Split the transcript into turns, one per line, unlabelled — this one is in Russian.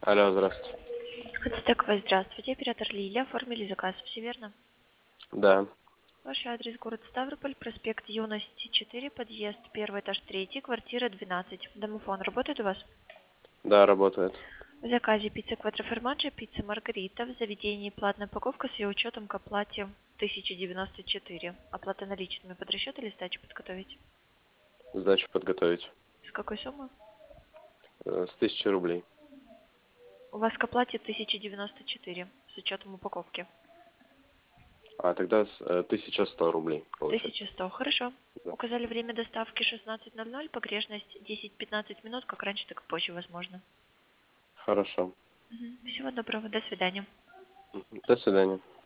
Алло, здравствуйте.
Ацтекова, здравствуйте. Оператор Лилия. Оформили заказ. Все верно?
Да,
Ваш адрес город Ставрополь, проспект Юности, 4, подъезд, первый этаж, 3, квартира 12. Домофон работает у вас?
да, работает.
В заказе пицца квадроформаджо, пицца маргарита. В заведении платная упаковка с ее учетом к оплате 1094. Оплата наличными под расчет или сдачу подготовить?
Сдачу подготовить.
С какой суммы?
С 1000 рублей.
У вас к оплате 1094 с учетом упаковки.
А тогда 1100 рублей получается.
1100. Хорошо.
Да.
Указали время доставки 16:00, погрешность 10-15 минут, как раньше, так и позже, возможно.
Хорошо.
Всего доброго, до свидания.
До свидания.